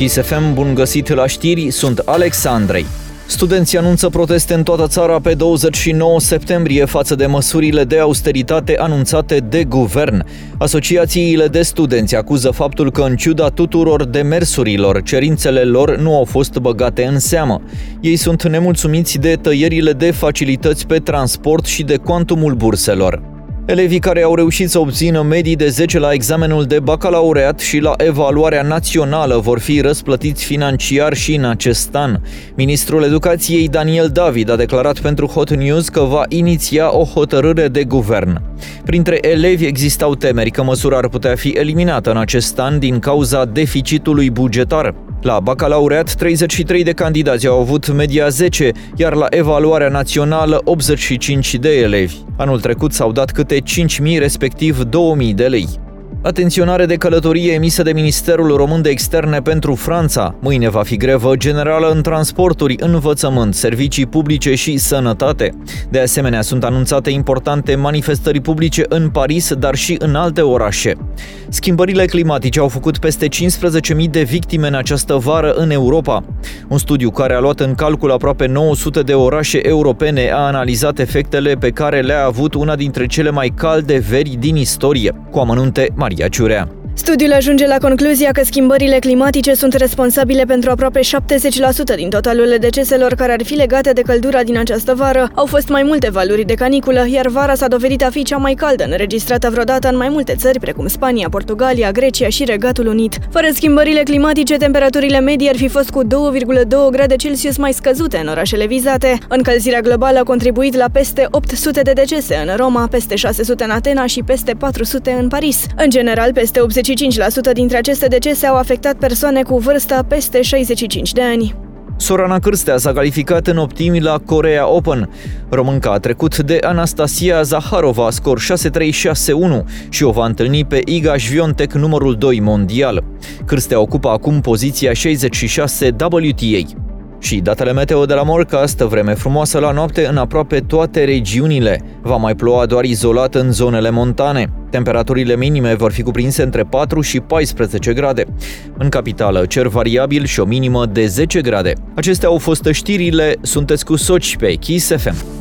Kiss FM, bun găsit la știri, sunt Alex Andrei. Studenții anunță proteste în toată țara pe 29 septembrie față de măsurile de austeritate anunțate de guvern. Asociațiile de studenți acuză faptul că, în ciuda tuturor demersurilor, cerințele lor nu au fost băgate în seamă. Ei sunt nemulțumiți de tăierile de facilități pe transport și de cuantumul burselor. Elevii care au reușit să obțină medii de 10 la examenul de bacalaureat și la evaluarea națională vor fi răsplătiți financiar și în acest an. Ministrul Educației Daniel David a declarat pentru Hot News că va iniția o hotărâre de guvern. Printre elevi existau temeri că măsura ar putea fi eliminată în acest an din cauza deficitului bugetar. La bacalaureat, 33 de candidați au avut media 10, iar la evaluarea națională 85 de elevi. Anul trecut s-au dat câte 5.000, respectiv 2.000 de lei. Atenționare de călătorie emisă de Ministerul Român de Externe pentru Franța. Mâine va fi grevă generală în transporturi, învățământ, servicii publice și sănătate. De asemenea, sunt anunțate importante manifestări publice în Paris, dar și în alte orașe. Schimbările climatice au făcut peste 15.000 de victime în această vară în Europa. Un studiu care a luat în calcul aproape 900 de orașe europene a analizat efectele pe care le-a avut una dintre cele mai calde veri din istorie. Cu amănunte, Maria Ciurea. Studiul ajunge la concluzia că schimbările climatice sunt responsabile pentru aproape 70% din totalul deceselor care ar fi legate de căldura din această vară. Au fost mai multe valuri de caniculă, iar vara s-a dovedit a fi cea mai caldă înregistrată vreodată în mai multe țări, precum Spania, Portugalia, Grecia și Regatul Unit. Fără schimbările climatice, temperaturile medii ar fi fost cu 2,2 grade Celsius mai scăzute în orașele vizate. Încălzirea globală a contribuit la peste 800 de decese în Roma, peste 600 în Atena și peste 400 în Paris. În general, peste 85% dintre aceste decese au afectat persoane cu vârstă peste 65 de ani. Sorana Cârstea s-a calificat în optimi la Korea Open. Românca a trecut de Anastasia Zaharova, scor 6-3-6-1 și o va întâlni pe Iga Świątek, numărul 2 mondial. Cârstea ocupă acum poziția 66 WTA. Și datele meteo de la Morecast, vreme frumoasă la noapte în aproape toate regiunile. Va mai ploua doar izolat în zonele montane. Temperaturile minime vor fi cuprinse între 4 și 14 grade. În capitală, cer variabil și o minimă de 10 grade. Acestea au fost știrile, sunteți cu Soci pe Kiss FM.